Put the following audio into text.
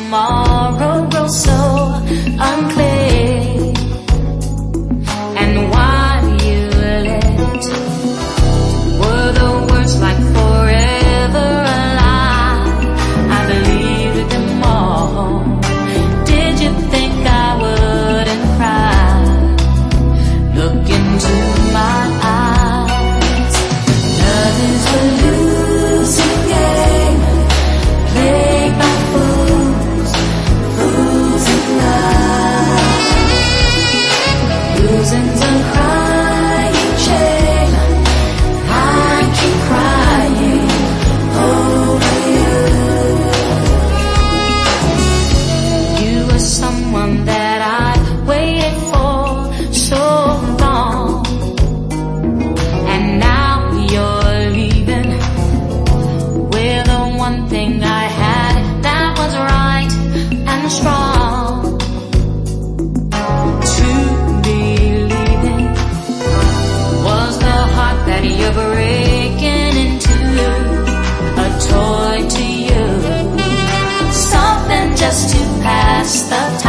tomorrow grows so unclear. And while you lived, were the words like forever alive? I believed them all. Did you think I wouldn't cry? Look into my eyes. Love is a losing game, played by fools, fools in love. Losing's a crying shame. I keep crying over you. You were someone that I waited for so long, and now you're leaving with the one thing I had that was right and strong. To believe in was the heart that you're breaking into, a toy to you, something just to pass the time.